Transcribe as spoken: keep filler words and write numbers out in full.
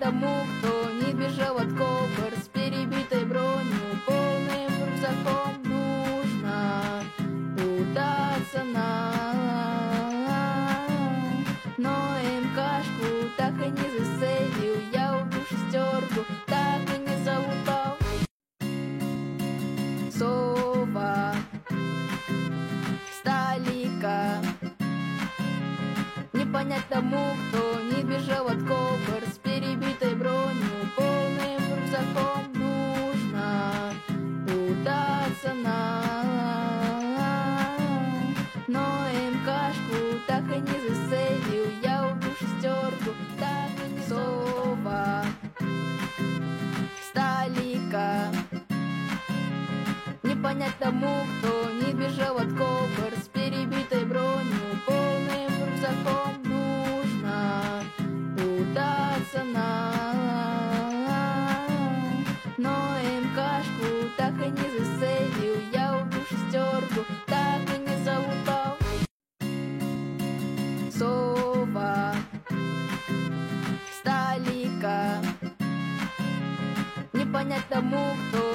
тому, кто не бежал от кобр с перебитой бронью, полным рюкзаком нужно удаться нам. Но МКшку так и не засейвил, я убил шестерку, так и не залутал. Сова, Сталика, не понять тому, кто не бежал от кобр с перебитой бронью, полным рюкзаком нужно удаться нам. Но МКшку так и не засейвил, я убил шестерку, так и не Сова, Сталика, не понять тому, кто не бежал от кобр с перебитой бронью, полным рюкзаком нужно удаться нам. Но МКшку так и не засейвил, я убил шестерку, так и не залутал. Сова, Сталика, не понять тому, кто